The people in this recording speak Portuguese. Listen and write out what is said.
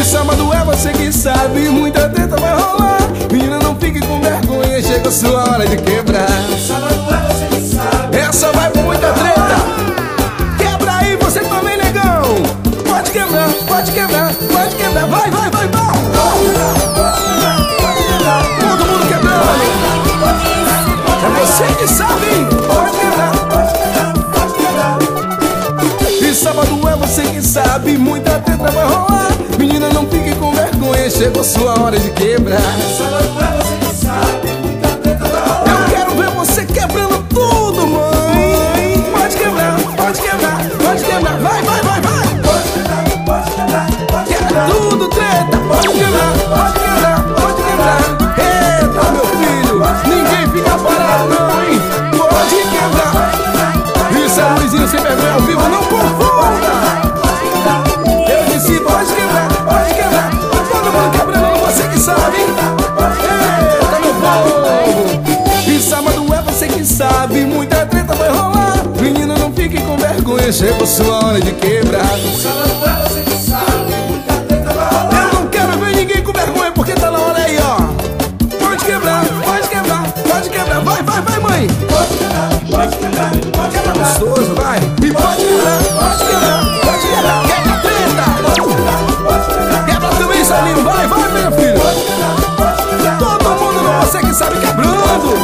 E sábado é você que sabe, muita treta vai rolar. Menina, não fique com vergonha, chega a sua hora de quebrar. Sábado é você que sabe. Essa vai com muita treta. Quebra aí você também, negão. Pode quebrar, pode quebrar, pode quebrar. Vai, vai, vai, vai. Todo mundo quebrando. É você que sabe. Pode quebrar, pode quebrar, pode quebrar. E sábado é você que sabe, muita treta vai rolar. Menina, não fique com vergonha, chegou sua hora de quebrar. Sábado é você que sabe, muita treta vai rolar. Eu quero ver você quebrando tudo, mãe. Pode quebrar, pode quebrar, pode quebrar. Vai, vai, vai, vai. Pode quebrar, pode quebrar, pode Quebra quebrar. tudo, treta. Pode quebrar, pode quebrar, pode quebrar. Eita, meu filho, ninguém fica parado, não, hein? Pode quebrar. Isso é Luizinho sem vergonha ao vivo, não confunda. Eu disse pode quebrar, pode quebrar. Todo mundo quebrando, você que sabe, hein? Eita, meu povo. E sábado é você que sabe, muita treta vai rolar. Menina, não fique com vergonha, chegou sua hora de quebrar. Sábado é você que sabe, muita treta vai rolar. Eu não quero ver ninguém com vergonha, porque tá na hora aí, ó. Pode quebrar, pode quebrar, pode quebrar. Vai, vai, vai, mãe. Pode quebrar, pode quebrar, pode Quebra quebrar. gostoso, vai. E pode quebrar, pode quebrar, pode quebrar. Quebra treta. Pode quebrar, pode quebrar. Quebra também, Salinho. Vai, vai, meu filho. Todo mundo, você que sabe, quebrando.